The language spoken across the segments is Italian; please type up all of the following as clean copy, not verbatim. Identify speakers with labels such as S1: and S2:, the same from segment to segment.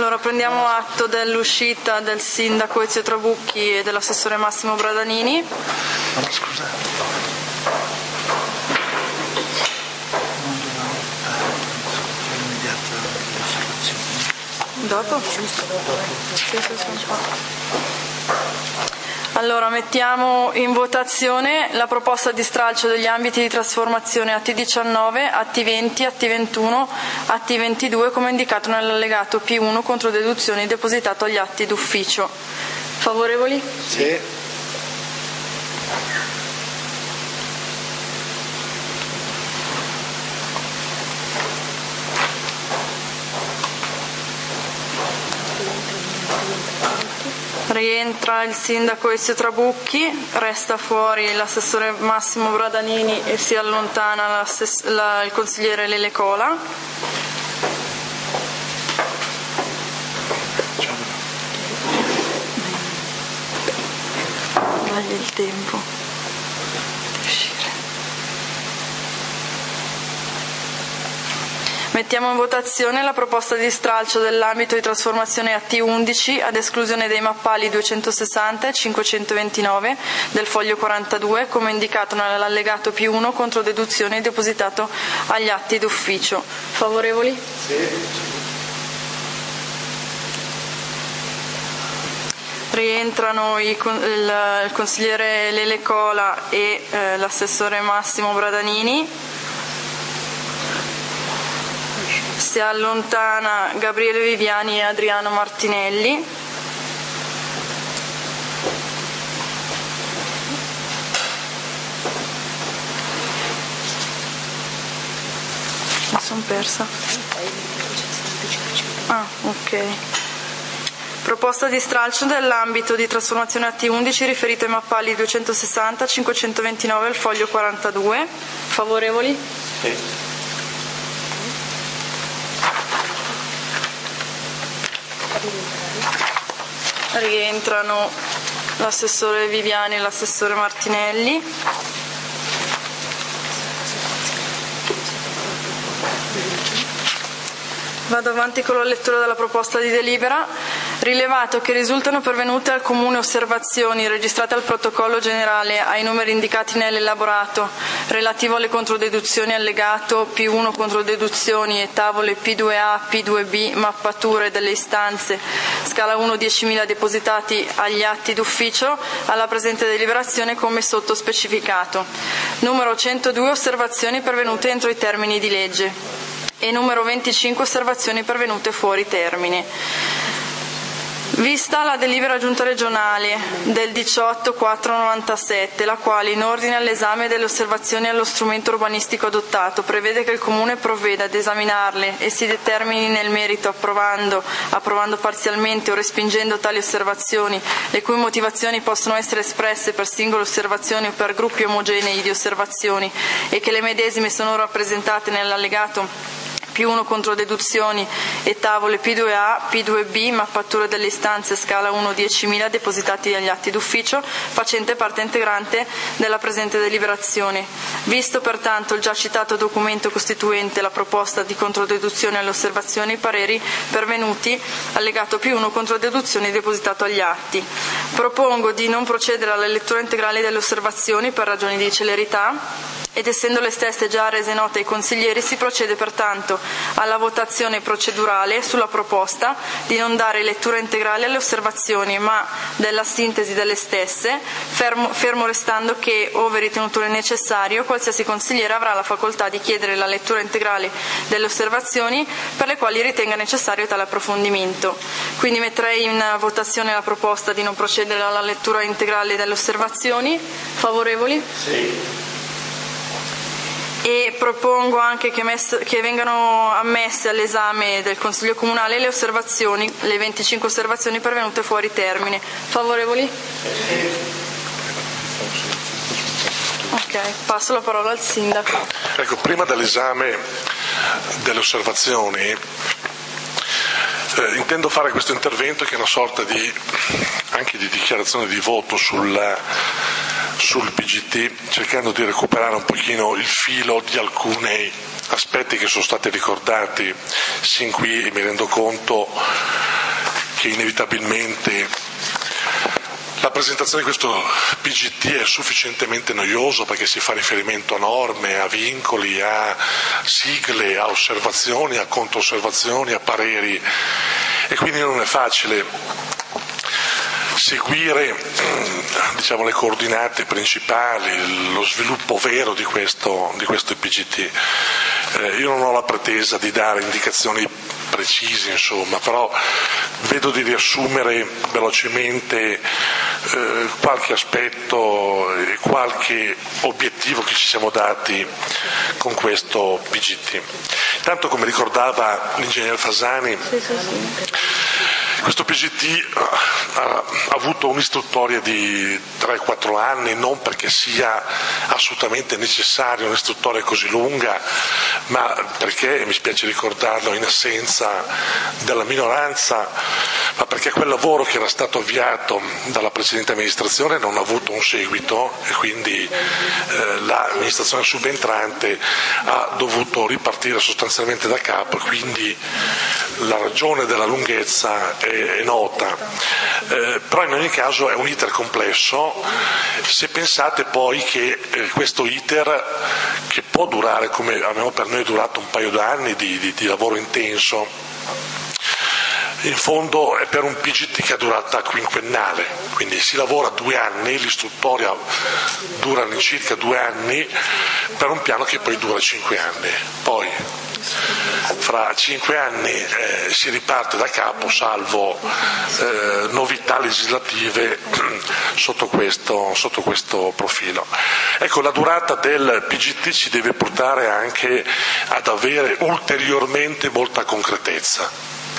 S1: Allora, prendiamo atto dell'uscita del sindaco Ezio Trabucchi e dell'assessore Massimo Bradanini. Dopo? Allora, mettiamo in votazione la proposta di stralcio degli ambiti di trasformazione atti 19, atti 20, atti 21, atti 22 come indicato nell'allegato P1 contro deduzioni depositato agli atti d'ufficio. Favorevoli?
S2: Sì.
S1: Rientra il sindaco Ezio Trabucchi, resta fuori l'assessore Massimo Bradanini e si allontana il consigliere Lele Cola. Dagli il tempo di uscire. Mettiamo in votazione la proposta di stralcio dell'ambito di trasformazione atti 11 ad esclusione dei mappali 260 e 529 del foglio 42 come indicato nell'allegato P1 contro deduzioni depositato agli atti d'ufficio. Favorevoli?
S2: Sì.
S1: Rientrano il consigliere Lele Cola e l'assessore Massimo Bradanini. Si allontana Gabriele Viviani e Adriano Martinelli. Mi sono persa. Ah, ok. Proposta di stralcio dell'ambito di trasformazione atti 11 riferito ai mappali 260, 529 al foglio 42. Favorevoli?
S2: Sì.
S1: Rientrano l'assessore Viviani e l'assessore Martinelli. Vado avanti con la lettura della proposta di delibera. Rilevato che risultano pervenute al Comune osservazioni registrate al protocollo generale ai numeri indicati nell'elaborato relativo alle controdeduzioni allegato P1 controdeduzioni e tavole P2A, P2B, mappature delle istanze, scala 1 10.000 depositati agli atti d'ufficio, alla presente deliberazione come sotto specificato. Numero 102 osservazioni pervenute entro i termini di legge e numero 25 osservazioni pervenute fuori termine. Vista la delibera giunta regionale del 18.497, la quale, in ordine all'esame delle osservazioni allo strumento urbanistico adottato, prevede che il Comune provveda ad esaminarle e si determini nel merito approvando parzialmente o respingendo tali osservazioni, le cui motivazioni possono essere espresse per singole osservazioni o per gruppi omogenei di osservazioni e che le medesime sono rappresentate nell'allegato P1 controdeduzioni e tavole P2A, P2B, mappature delle istanze scala 1 10.000 depositati agli atti d'ufficio, facente parte integrante della presente deliberazione. Visto pertanto il già citato documento costituente la proposta di controdeduzione alle osservazioni e pareri pervenuti, allegato P1 controdeduzioni depositato agli atti. Propongo di non procedere alla lettura integrale delle osservazioni per ragioni di celerità ed essendo le stesse già rese note ai consiglieri si procede pertanto alla votazione procedurale sulla proposta di non dare lettura integrale alle osservazioni ma della sintesi delle stesse, fermo restando che, ove ritenuto necessario, qualsiasi consigliere avrà la facoltà di chiedere la lettura integrale delle osservazioni per le quali ritenga necessario tale approfondimento. Quindi metterei in votazione la proposta di non procedere alla lettura integrale delle osservazioni. Favorevoli?
S2: Sì.
S1: E propongo anche che vengano ammesse all'esame del Consiglio Comunale le osservazioni, le 25 osservazioni pervenute fuori termine. Favorevoli? Ok, passo la parola al Sindaco.
S3: Ecco, prima dell'esame delle osservazioni intendo fare questo intervento che è una sorta anche di dichiarazione di voto sul PGT, cercando di recuperare un pochino il filo di alcuni aspetti che sono stati ricordati sin qui, e mi rendo conto che inevitabilmente la presentazione di questo PGT è sufficientemente noioso perché si fa riferimento a norme, a vincoli, a sigle, a osservazioni, a controosservazioni, a pareri, e quindi non è facile seguire le coordinate principali, lo sviluppo vero di questo PGT. Io non ho la pretesa di dare indicazioni precise, però vedo di riassumere velocemente qualche aspetto e qualche obiettivo che ci siamo dati con questo PGT. Intanto, come ricordava l'ingegner Fasani, questo PGT ha avuto un'istruttoria di 3-4 anni, non perché sia assolutamente necessaria un'istruttoria così lunga, ma perché, mi spiace ricordarlo, in assenza della minoranza, ma perché quel lavoro che era stato avviato dalla precedente amministrazione non ha avuto un seguito e quindi l'amministrazione subentrante ha dovuto ripartire sostanzialmente da capo, e quindi la ragione della lunghezza è nota, però in ogni caso è un iter complesso. Se pensate poi che questo iter, che può durare, come almeno per noi è durato un paio d'anni di lavoro intenso, in fondo è per un PGT che è durata quinquennale, quindi si lavora 2 anni, l'istruttoria dura all'incirca 2 anni, per un piano che poi dura 5 anni. Poi fra 5 anni si riparte da capo, salvo novità legislative sotto questo profilo. Ecco, la durata del PGT ci deve portare anche ad avere ulteriormente molta concretezza,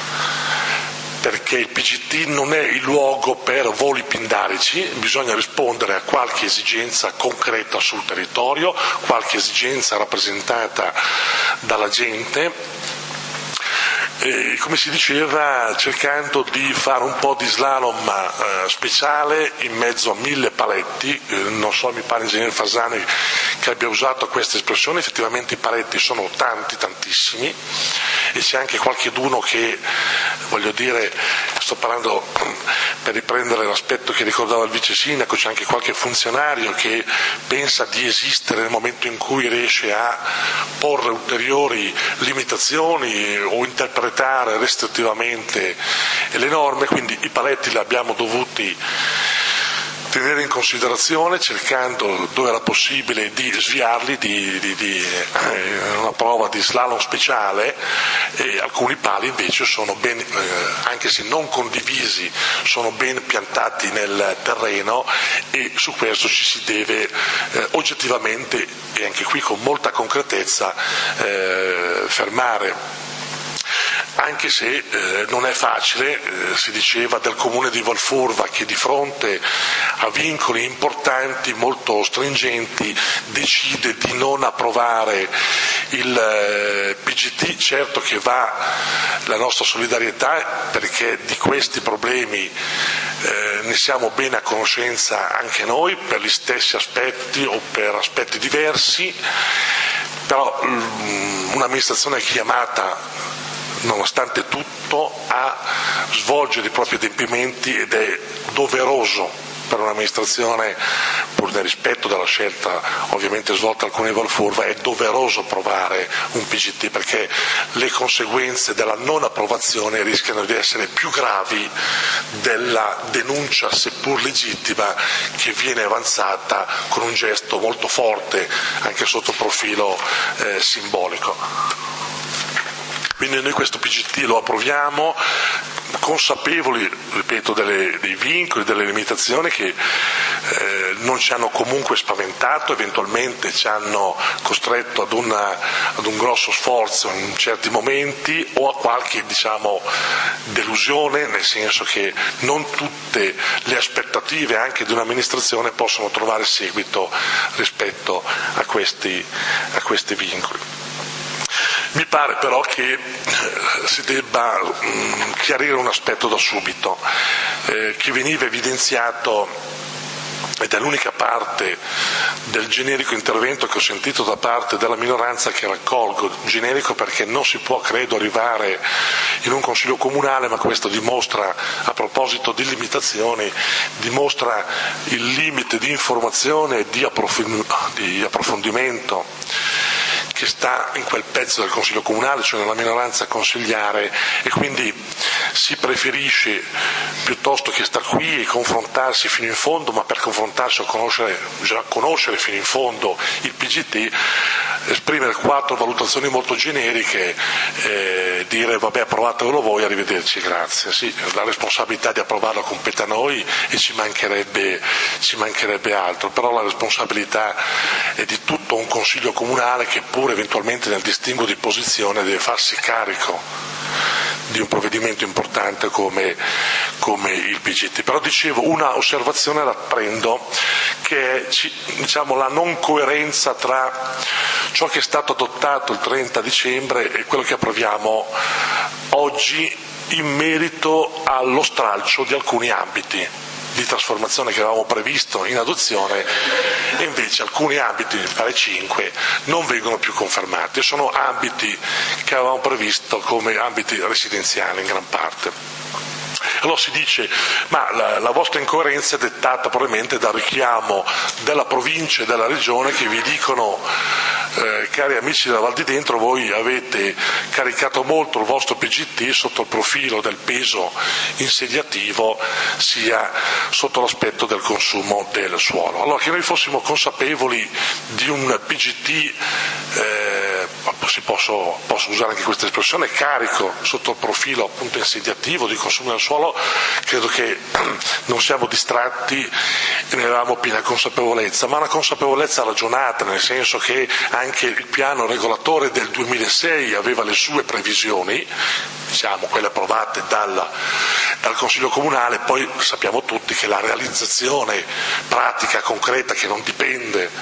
S3: perché il PGT non è il luogo per voli pindarici, bisogna rispondere a qualche esigenza concreta sul territorio, qualche esigenza rappresentata dalla gente, e, come si diceva, cercando di fare un po' di slalom speciale in mezzo a 1000 paletti. Non so, mi pare ingegner Fasani che abbia usato questa espressione. Effettivamente i paletti sono tantissimi, e c'è anche qualcheduno che, sto parlando per riprendere l'aspetto che ricordava il vice sindaco, c'è anche qualche funzionario che pensa di esistere nel momento in cui riesce a porre ulteriori limitazioni o interpretare restrittivamente le norme, quindi i paletti li abbiamo dovuti tenere in considerazione, cercando dove era possibile di sviarli, di una prova di slalom speciale, e alcuni pali invece sono ben, anche se non condivisi, sono ben piantati nel terreno, e su questo ci si deve oggettivamente, e anche qui con molta concretezza, fermare. Anche se non è facile, si diceva del comune di Valfurva, che di fronte a vincoli importanti, molto stringenti, decide di non approvare il PGT. Certo che va la nostra solidarietà, perché di questi problemi ne siamo bene a conoscenza anche noi, per gli stessi aspetti o per aspetti diversi, però un'amministrazione è chiamata, nonostante tutto, a svolgere i propri adempimenti, ed è doveroso per un'amministrazione, pur nel rispetto della scelta ovviamente svolta al Comune di Valfurva, è doveroso approvare un PGT, perché le conseguenze della non approvazione rischiano di essere più gravi della denuncia, seppur legittima, che viene avanzata con un gesto molto forte anche sotto profilo simbolico. Quindi noi questo PGT lo approviamo, consapevoli, ripeto, dei vincoli, delle limitazioni che non ci hanno comunque spaventato, eventualmente ci hanno costretto ad un grosso sforzo in certi momenti, o a qualche delusione, nel senso che non tutte le aspettative anche di un'amministrazione possono trovare seguito rispetto a questi vincoli. Mi pare però che si debba chiarire un aspetto da subito, che veniva evidenziato ed è l'unica parte del generico intervento che ho sentito da parte della minoranza che raccolgo, generico perché non si può, credo, arrivare in un consiglio comunale, ma questo dimostra, a proposito di limitazioni, dimostra il limite di informazione e di approfondimento che sta in quel pezzo del Consiglio Comunale, cioè nella minoranza consigliare, e quindi si preferisce, piuttosto che star qui e confrontarsi fino in fondo, ma per confrontarsi o conoscere fino in fondo il PGT, esprimere 4 valutazioni molto generiche, dire vabbè approvatelo voi, arrivederci, grazie. Sì, la responsabilità di approvarlo compete a noi e ci mancherebbe altro, però la responsabilità è di tutto un Consiglio Comunale che pure eventualmente nel distinguo di posizione deve farsi carico di un provvedimento importante come il PGT. Però dicevo, una osservazione la prendo, che è la non coerenza tra ciò che è stato adottato il 30 dicembre e quello che approviamo oggi in merito allo stralcio di alcuni ambiti di trasformazione che avevamo previsto in adozione, e invece alcuni ambiti, mi pare 5, non vengono più confermati. Sono ambiti che avevamo previsto come ambiti residenziali in gran parte. Allora si dice, ma la vostra incoerenza è dettata probabilmente dal richiamo della provincia e della regione che vi dicono, cari amici della Val di Dentro, voi avete caricato molto il vostro PGT sotto il profilo del peso insediativo, sia sotto l'aspetto del consumo del suolo. Allora, che noi fossimo consapevoli di un PGT, posso usare anche questa espressione, carico sotto il profilo appunto insediativo di consumo del suolo, credo che non siamo distratti e ne avevamo piena consapevolezza, ma una consapevolezza ragionata, nel senso che anche il piano regolatore del 2006 aveva le sue previsioni, quelle approvate dal Consiglio Comunale. Poi sappiamo tutti che la realizzazione pratica, concreta, che non dipende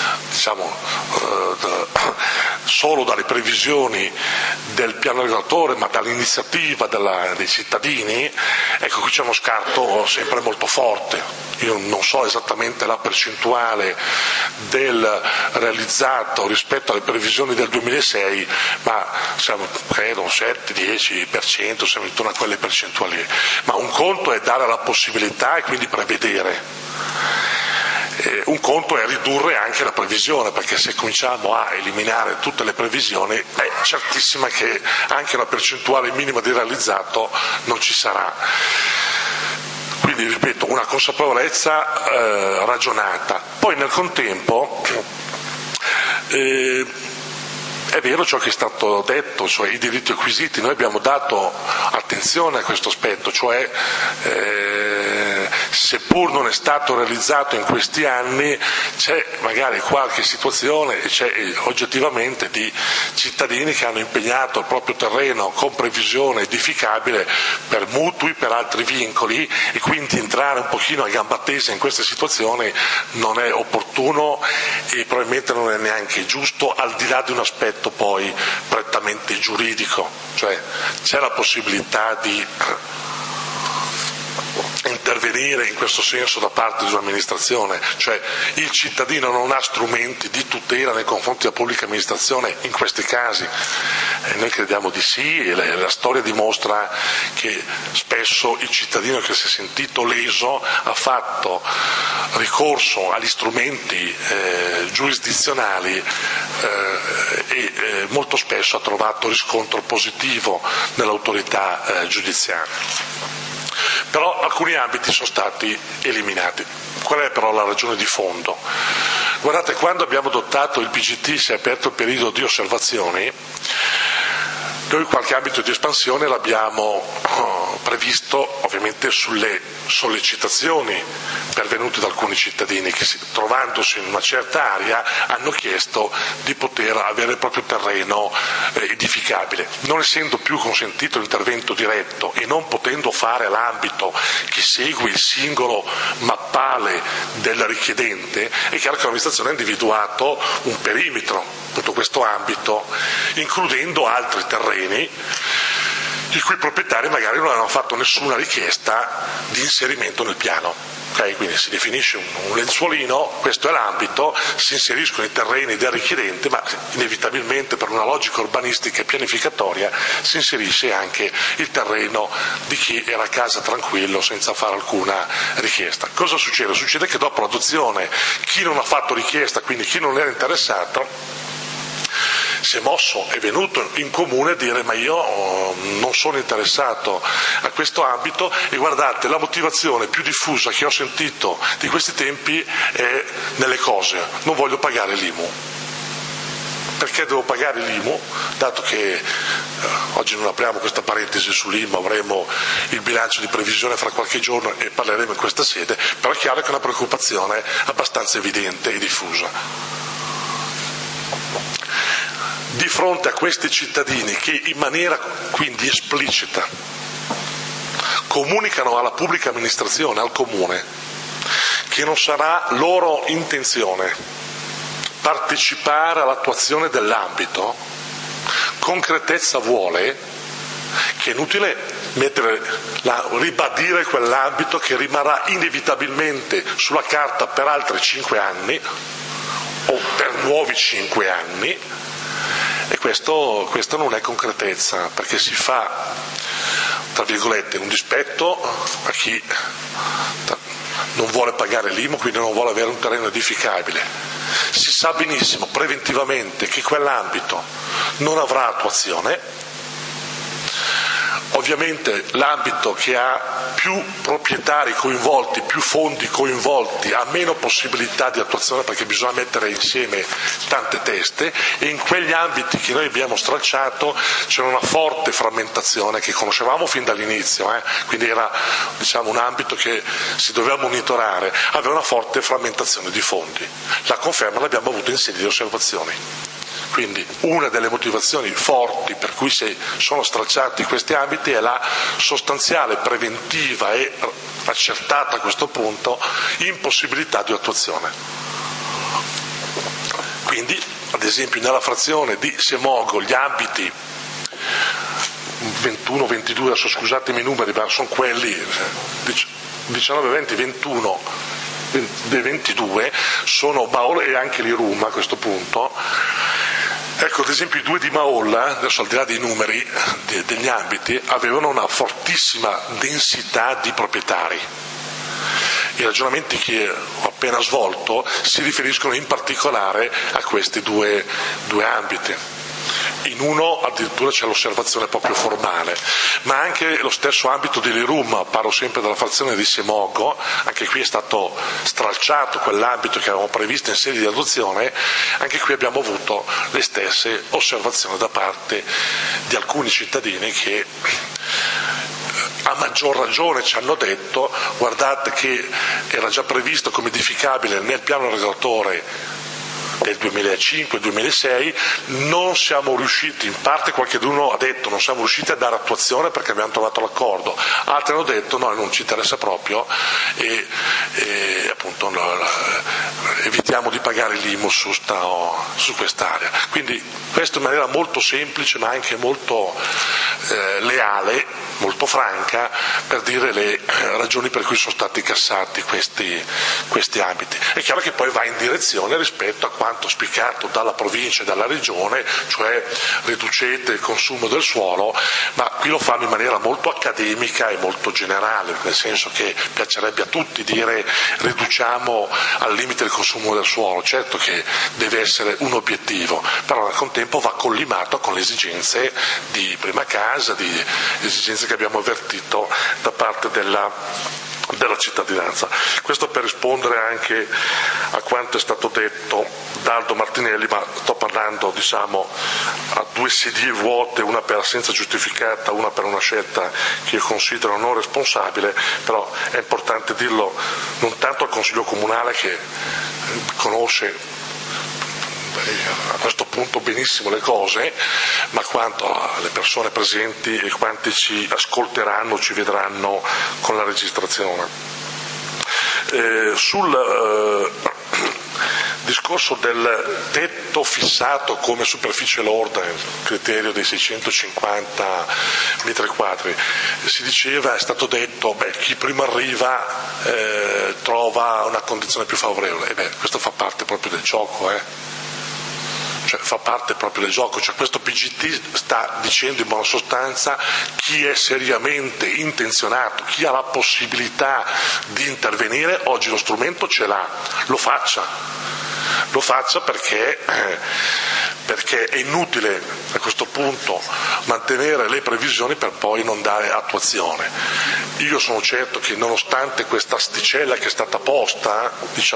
S3: solo dalle previsioni del piano regolatore, ma dall'iniziativa dei cittadini, ecco, qui c'è uno scarto sempre molto forte. Io non so esattamente la percentuale del realizzato rispetto alle previsioni del 2006, ma siamo, credo, un 7-10%, siamo intorno a quelle percentuali. Ma un conto è dare la possibilità e quindi prevedere. Un conto è ridurre anche la previsione, perché se cominciamo a eliminare tutte le previsioni è certissima che anche una percentuale minima di realizzato non ci sarà. Quindi, ripeto, una consapevolezza ragionata. Poi nel contempo è vero ciò che è stato detto, cioè i diritti acquisiti. Noi abbiamo dato attenzione a questo aspetto, cioè seppur non è stato realizzato in questi anni, c'è magari qualche situazione, c'è oggettivamente di cittadini che hanno impegnato il proprio terreno con previsione edificabile per mutui, per altri vincoli, e quindi entrare un pochino a gamba tesa in queste situazioni non è opportuno e probabilmente non è neanche giusto, al di là di un aspetto poi prettamente giuridico, cioè c'è la possibilità di intervenire in questo senso da parte di un'amministrazione, cioè il cittadino non ha strumenti di tutela nei confronti della pubblica amministrazione in questi casi. Noi crediamo di sì, e la storia dimostra che spesso il cittadino che si è sentito leso ha fatto ricorso agli strumenti giurisdizionali e molto spesso ha trovato riscontro positivo nell'autorità giudiziaria. Però alcuni ambiti sono stati eliminati. Qual è però la ragione di fondo? Guardate, quando abbiamo adottato il PGT si è aperto il periodo di osservazioni. Noi qualche ambito di espansione l'abbiamo previsto ovviamente sulle sollecitazioni pervenute da alcuni cittadini che, trovandosi in una certa area, hanno chiesto di poter avere il proprio terreno edificabile. Non essendo più consentito l'intervento diretto e non potendo fare l'ambito che segue il singolo mappale del richiedente, è chiaro che l'amministrazione ha individuato un perimetro, tutto questo ambito, includendo altri terreni i cui proprietari magari non avevano fatto nessuna richiesta di inserimento nel piano. Okay, quindi si definisce un lenzuolino, questo è l'ambito, si inseriscono i terreni del richiedente, ma inevitabilmente per una logica urbanistica e pianificatoria si inserisce anche il terreno di chi era a casa tranquillo senza fare alcuna richiesta. Cosa succede? Succede che dopo l'adozione chi non ha fatto richiesta, quindi chi non era interessato, si è mosso, è venuto in comune a dire ma io non sono interessato a questo ambito, e guardate, la motivazione più diffusa che ho sentito di questi tempi è nelle cose: non voglio pagare l'IMU. Perché devo pagare l'IMU? Dato che oggi non apriamo questa parentesi sull'IMU, avremo il bilancio di previsione fra qualche giorno e parleremo in questa sede, però è chiaro che è una preoccupazione abbastanza evidente e diffusa. Di fronte a questi cittadini che in maniera quindi esplicita comunicano alla pubblica amministrazione, al comune, che non sarà loro intenzione partecipare all'attuazione dell'ambito, concretezza vuole che è inutile ribadire quell'ambito che rimarrà inevitabilmente sulla carta per altri 5 anni o per nuovi 5 anni. E questo non è concretezza, perché si fa, tra virgolette, un dispetto a chi non vuole pagare l'IMU, quindi non vuole avere un terreno edificabile. Si sa benissimo preventivamente che quell'ambito non avrà attuazione. Ovviamente l'ambito che ha più proprietari coinvolti, più fondi coinvolti, ha meno possibilità di attuazione, perché bisogna mettere insieme tante teste, e in quegli ambiti che noi abbiamo stralciato c'era una forte frammentazione che conoscevamo fin dall'inizio, quindi era un ambito che si doveva monitorare, aveva una forte frammentazione di fondi. La conferma l'abbiamo avuta in sede di osservazioni. Quindi una delle motivazioni forti per cui sono stralciati questi ambiti è la sostanziale, preventiva e accertata a questo punto impossibilità di attuazione. Quindi, ad esempio, nella frazione di Semogo gli ambiti 21, 22, adesso scusatemi i numeri, ma sono quelli 19, 20, 21, 22 sono Maolla e anche l'Irum a questo punto. Ecco, ad esempio i 2 di Maolla, adesso al di là dei numeri degli ambiti, avevano una fortissima densità di proprietari. I ragionamenti che ho appena svolto si riferiscono in particolare a questi due ambiti. In uno addirittura c'è l'osservazione proprio formale, ma anche lo stesso ambito dell'Irum, parlo sempre della frazione di Semogo, anche qui è stato stralciato quell'ambito che avevamo previsto in sede di adozione, anche qui abbiamo avuto le stesse osservazioni da parte di alcuni cittadini che a maggior ragione ci hanno detto: guardate che era già previsto come edificabile nel piano regolatore del 2005-2006, non siamo riusciti, in parte qualcuno ha detto non siamo riusciti a dare attuazione perché abbiamo trovato l'accordo, altri hanno detto no, non ci interessa proprio e appunto evitiamo di pagare l'IMU su quest'area. Quindi questo in maniera molto semplice ma anche molto leale, molto franca, per dire le ragioni per cui sono stati cassati questi ambiti. È chiaro che poi va in direzione rispetto a quanto auspicato dalla provincia e dalla regione, cioè riducete il consumo del suolo, ma qui lo fanno in maniera molto accademica e molto generale, nel senso che piacerebbe a tutti dire riduciamo al limite il consumo del suolo. Certo che deve essere un obiettivo, però al contempo va collimato con le esigenze di prima casa, di esigenze che abbiamo avvertito da parte della cittadinanza. Questo per rispondere anche a quanto è stato detto da Aldo Martinelli, ma sto parlando a 2 sedie vuote, una per assenza giustificata, una per una scelta che io considero non responsabile, però è importante dirlo non tanto al Consiglio Comunale che conosce a questo punto benissimo le cose, ma quanto alle persone presenti e quanti ci ascolteranno, ci vedranno con la registrazione. discorso del tetto fissato come superficie lorda, il criterio dei 650 metri quadri, si diceva, è stato detto, chi prima arriva trova una condizione più favorevole. Questo fa parte proprio del gioco, Cioè, fa parte proprio del gioco, cioè questo PGT sta dicendo in buona sostanza chi è seriamente intenzionato, chi ha la possibilità di intervenire, oggi lo strumento ce l'ha, lo faccia perché è inutile a questo punto mantenere le previsioni per poi non dare attuazione. Io sono certo che nonostante questa asticella che è stata posta,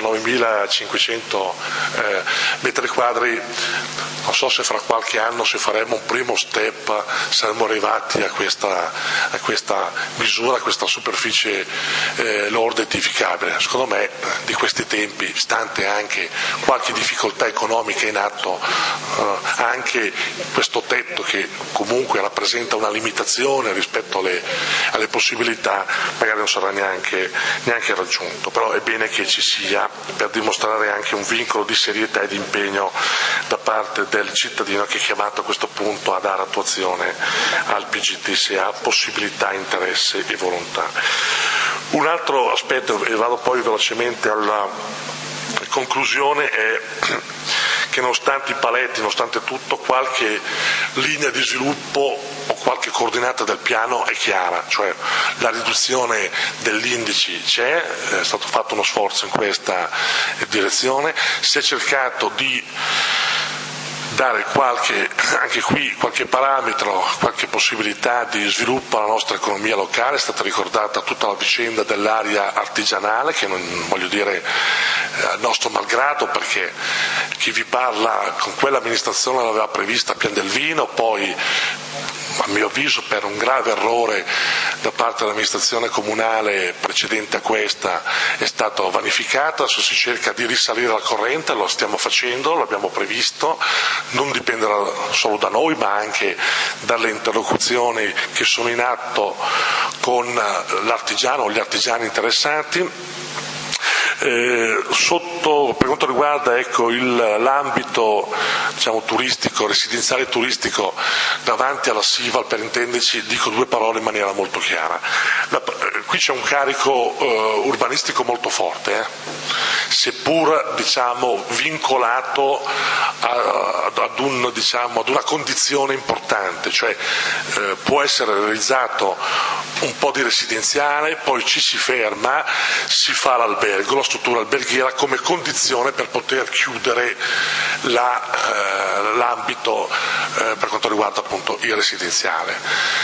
S3: 19.500 metri quadri, non so se fra qualche anno, se faremo un primo step, saremo arrivati a questa misura, a questa superficie lorda edificabile. Secondo me di questi tempi, stante anche qualche difficoltà economica in atto, anche questo tetto che comunque rappresenta una limitazione rispetto alle possibilità, magari non sarà neanche raggiunto, però è bene che ci sia, per dimostrare anche un vincolo di serietà e di impegno da parte del cittadino che è chiamato a questo punto a dare attuazione al PGT se ha possibilità, interesse e volontà. Un altro aspetto, e vado poi velocemente alla conclusione, è che nonostante i paletti, nonostante tutto, qualche linea di sviluppo o qualche coordinata del piano è chiara, cioè la riduzione degli indici c'è, è stato fatto uno sforzo in questa direzione, si è cercato di dare anche qui qualche parametro, qualche possibilità di sviluppo alla nostra economia locale. È stata ricordata tutta la vicenda dell'area artigianale, che non voglio dire a nostro malgrado, perché chi vi parla con quell'amministrazione l'aveva prevista a Piandelvino, poi a mio avviso per un grave errore da parte dell'amministrazione comunale precedente a questa è stato vanificato. Adesso si cerca di risalire la corrente, lo stiamo facendo, l'abbiamo previsto, non dipenderà solo da noi ma anche dalle interlocuzioni che sono in atto con l'artigiano o gli artigiani interessati. Per quanto riguarda l'ambito turistico, residenziale turistico davanti alla Sival, per intenderci, dico due parole in maniera molto chiara. Qui c'è un carico urbanistico molto forte, seppur vincolato ad una condizione importante, cioè può essere realizzato un po' di residenziale, poi ci si ferma, si fa l'albergo, la struttura alberghiera come condizione per poter chiudere l'ambito per quanto riguarda appunto il residenziale.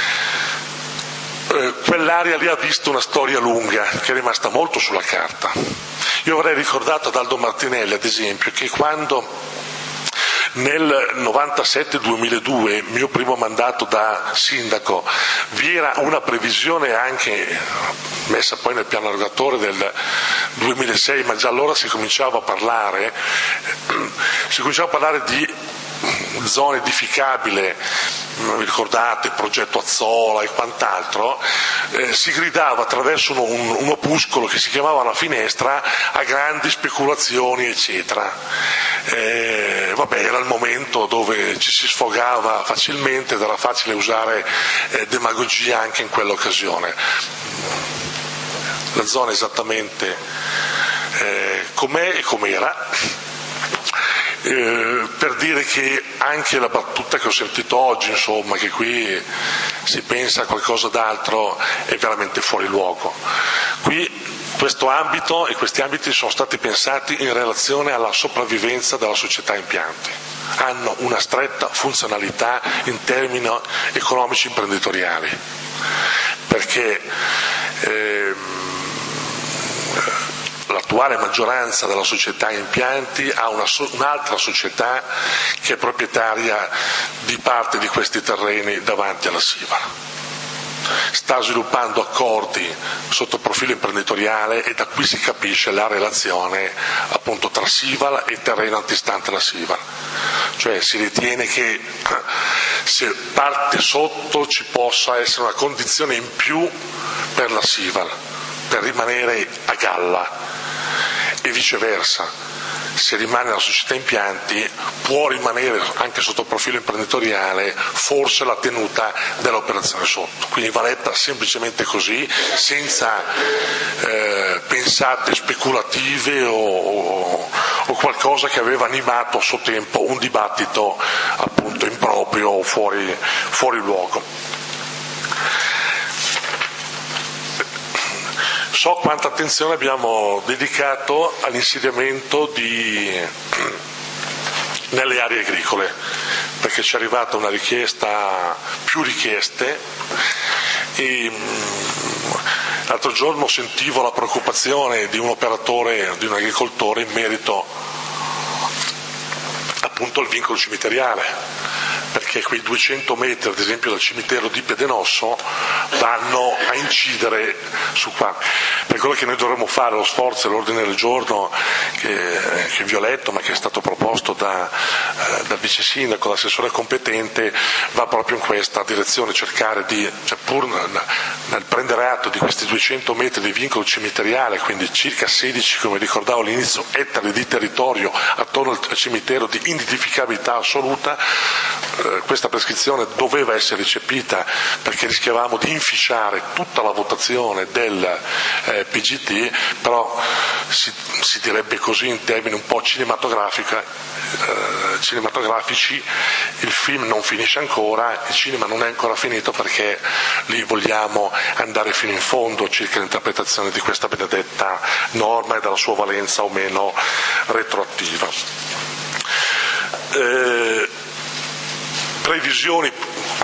S3: Quell'area lì ha visto una storia lunga che è rimasta molto sulla carta. Io avrei ricordato ad Aldo Martinelli, ad esempio, che quando nel 97-2002, mio primo mandato da sindaco, vi era una previsione anche messa poi nel piano erogatore del 2006, ma già allora si cominciava a parlare di zone edificabili, vi ricordate il progetto Azzola e quant'altro, si gridava attraverso un opuscolo che si chiamava La Finestra a grandi speculazioni eccetera. Era il momento dove ci si sfogava facilmente ed era facile usare demagogia anche in quell'occasione. La zona esattamente com'è e com'era, per dire che anche la battuta che ho sentito oggi, che qui si pensa a qualcosa d'altro, è veramente fuori luogo. Qui questo ambito e questi ambiti sono stati pensati in relazione alla sopravvivenza della società impianti, hanno una stretta funzionalità in termini economici imprenditoriali, perché l'attuale maggioranza della società impianti ha un'altra società che è proprietaria di parte di questi terreni davanti alla Sival. Sta sviluppando accordi sotto profilo imprenditoriale e da qui si capisce la relazione appunto tra Sival e terreno antistante la Sival. Cioè si ritiene che se parte sotto ci possa essere una condizione in più per la Sival, per rimanere a galla, e viceversa. se rimane la società impianti può rimanere anche sotto il profilo imprenditoriale forse la tenuta dell'operazione sotto, quindi va letta semplicemente così, senza pensate speculative o qualcosa che aveva animato a suo tempo un dibattito appunto improprio o fuori luogo. So quanta attenzione abbiamo dedicato all'insediamento nelle aree agricole, perché ci è arrivata una richiesta, più richieste, e l'altro giorno sentivo la preoccupazione di un operatore, di un agricoltore in merito appunto al vincolo cimiteriale, perché quei 200 metri ad esempio dal cimitero di Pedenosso vanno a incidere su qua. Per quello che noi dovremmo fare, lo sforzo e l'ordine del giorno che vi ho letto, ma che è stato proposto dal vice sindaco, l'assessore competente, va proprio in questa direzione, cercare di, pur nel prendere atto di questi 200 metri di vincolo cimiteriale, quindi circa 16, come ricordavo all'inizio, ettari di territorio attorno al cimitero di identificabilità assoluta, questa prescrizione doveva essere recepita perché rischiavamo di inficiare tutta la votazione del PGT, però si direbbe così in termini un po' cinematografici, il film non finisce ancora, il cinema non è ancora finito, perché lì vogliamo andare fino in fondo circa l'interpretazione di questa benedetta norma e della sua valenza o meno retroattiva. Previsioni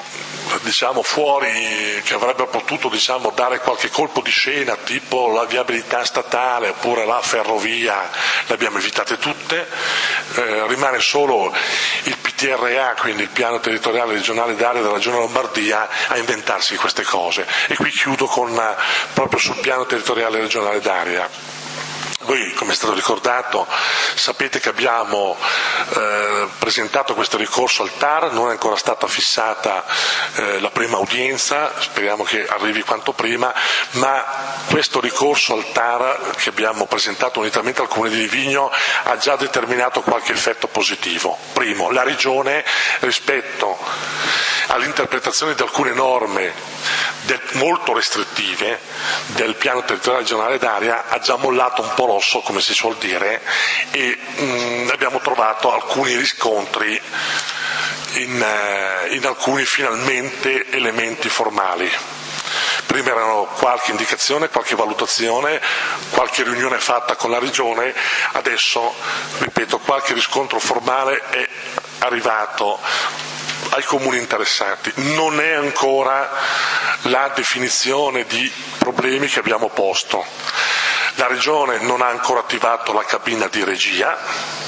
S3: fuori che avrebbero potuto dare qualche colpo di scena, tipo la viabilità statale oppure la ferrovia, le abbiamo evitate tutte. Rimane solo il PTRA, quindi il piano territoriale regionale d'area della Regione Lombardia, a inventarsi queste cose. E qui chiudo proprio sul piano territoriale regionale d'area. Voi, come è stato ricordato, sapete che abbiamo presentato questo ricorso al TAR, non è ancora stata fissata la prima udienza, speriamo che arrivi quanto prima, ma questo ricorso al TAR che abbiamo presentato unitamente al Comune di Livigno ha già determinato qualche effetto positivo. Primo, la Regione, rispetto all'interpretazione di alcune norme molto restrittive del piano territoriale regionale d'area, ha già mollato un po' l'osso, come si suol dire, e abbiamo trovato alcuni riscontri in alcuni finalmente elementi formali. Prima erano qualche indicazione, qualche valutazione, qualche riunione fatta con la Regione, adesso, ripeto, qualche riscontro formale è arrivato ai comuni interessati. Non è ancora la definizione di problemi che abbiamo posto. La Regione non ha ancora attivato la cabina di regia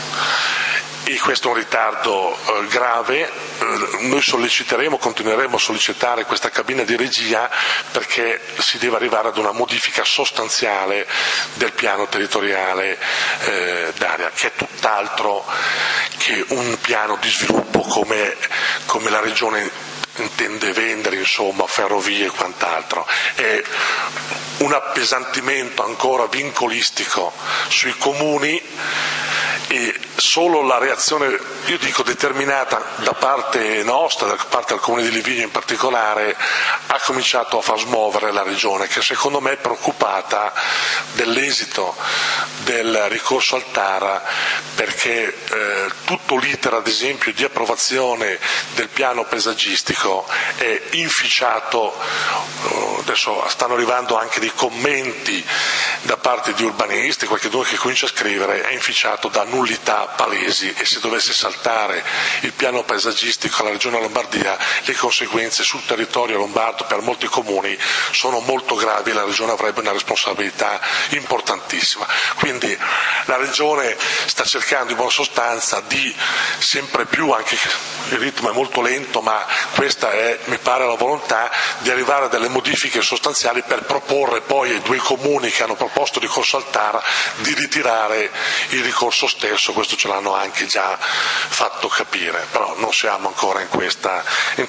S3: e questo è un ritardo grave. Noi continueremo a sollecitare questa cabina di regia, perché si deve arrivare ad una modifica sostanziale del piano territoriale d'area, che è tutt'altro che un piano di sviluppo come la Regione intende vendere, ferrovie e quant'altro. È un appesantimento ancora vincolistico sui comuni, e solo la reazione, io dico determinata da parte nostra, da parte del Comune di Livigno in particolare, ha cominciato a far smuovere la Regione, che secondo me è preoccupata dell'esito del ricorso al TAR, perché tutto l'iter ad esempio di approvazione del piano paesaggistico è inficiato. Adesso stanno arrivando anche dei commenti da parte di urbanisti, qualcuno che comincia a scrivere, è inficiato da nullità palesi, e se dovesse saltare il piano paesaggistico alla Regione Lombardia, le conseguenze sul territorio lombardo per molti comuni sono molto gravi e la Regione avrebbe una responsabilità importantissima. Quindi la Regione sta cercando in buona sostanza di sempre più, anche il ritmo è molto lento, ma questa è, mi pare, la volontà di arrivare a delle modifiche sostanziali per proporre poi ai due comuni che hanno proposto ricorso al TAR di ritirare il ricorso stesso. Questo ce l'hanno anche già fatto capire, però non siamo ancora in questa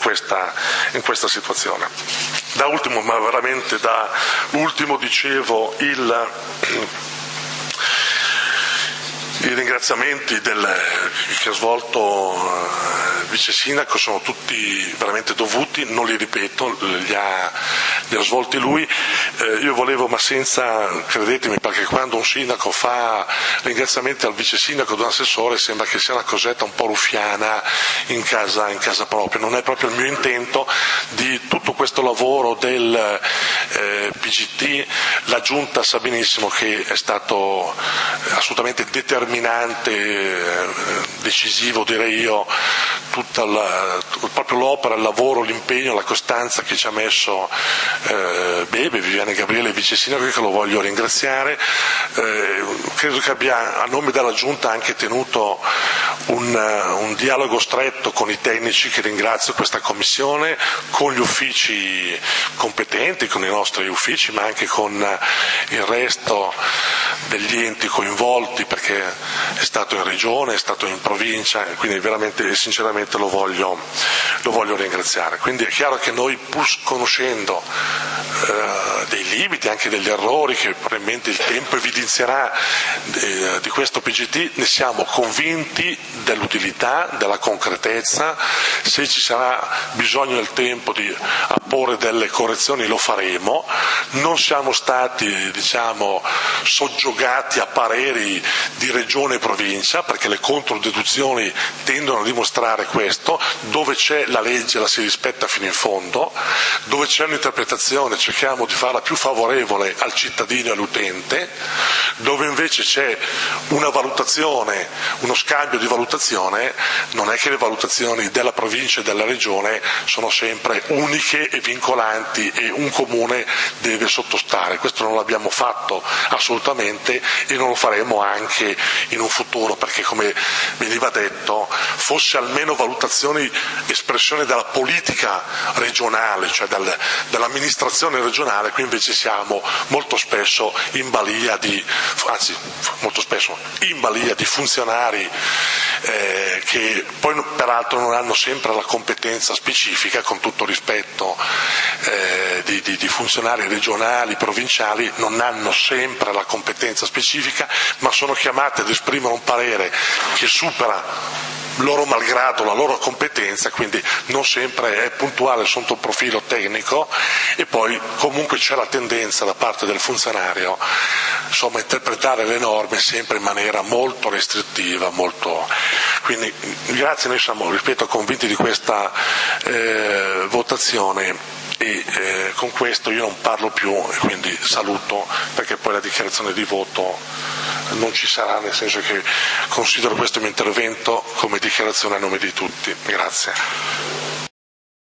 S3: situazione. Da ultimo, ma veramente da ultimo, dicevo, I ringraziamenti che ha svolto il vice sindaco sono tutti veramente dovuti, non li ripeto, li ha svolti lui. Io volevo, ma senza, credetemi, perché quando un sindaco fa ringraziamenti al vice sindaco o ad un assessore sembra che sia una cosetta un po' ruffiana in casa propria. Non è proprio il mio intento. Di tutto questo lavoro del PGT la Giunta sa benissimo che è stato assolutamente determinante, decisivo direi io, proprio l'opera, il lavoro, l'impegno, la costanza che ci ha messo Bebe, Viviane Gabriele, vice sindaco, che lo voglio ringraziare. Credo che abbia a nome della Giunta anche tenuto un dialogo stretto con i tecnici, che ringrazio, questa commissione, con gli uffici competenti, con i nostri uffici, ma anche con il resto degli enti coinvolti, perché è stato in regione, è stato in provincia, quindi veramente e sinceramente lo voglio ringraziare. Quindi è chiaro che noi, pur conoscendo dei limiti, anche degli errori che probabilmente il tempo evidenzierà di questo PGT, ne siamo convinti dell'utilità, della concretezza. Se ci sarà bisogno nel tempo di apporre delle correzioni lo faremo. Non siamo stati, soggiogati a pareri di regione e provincia, perché le controdeduzioni tendono a dimostrare questo. Dove c'è la legge la si rispetta fino in fondo, dove c'è un'interpretazione cerchiamo di farla più favorevole al cittadino e all'utente, dove invece c'è una valutazione, uno scambio di valutazione, non è che le valutazioni della provincia e della regione sono sempre uniche e vincolanti e un comune deve sottostare. Questo non l'abbiamo fatto assolutamente e non lo faremo anche in un futuro, perché come veniva detto, fosse almeno valutazioni, espressione della politica regionale, cioè dell'amministrazione regionale. Qui invece siamo molto spesso in balia di funzionari che poi peraltro non hanno sempre la competenza specifica, con tutto rispetto di funzionari regionali, provinciali, non hanno sempre la competenza specifica, ma sono chiamati ad esprimere un parere che supera loro malgrado la loro competenza, quindi non sempre è puntuale sotto un profilo tecnico, e poi comunque c'è la tendenza da parte del funzionario a interpretare le norme sempre in maniera molto restrittiva, quindi grazie, noi siamo, ripeto, convinti di questa votazione. E con questo io non parlo più, e quindi saluto, perché poi la dichiarazione di voto non ci sarà, nel senso che considero questo mio intervento come dichiarazione a nome di tutti. Grazie.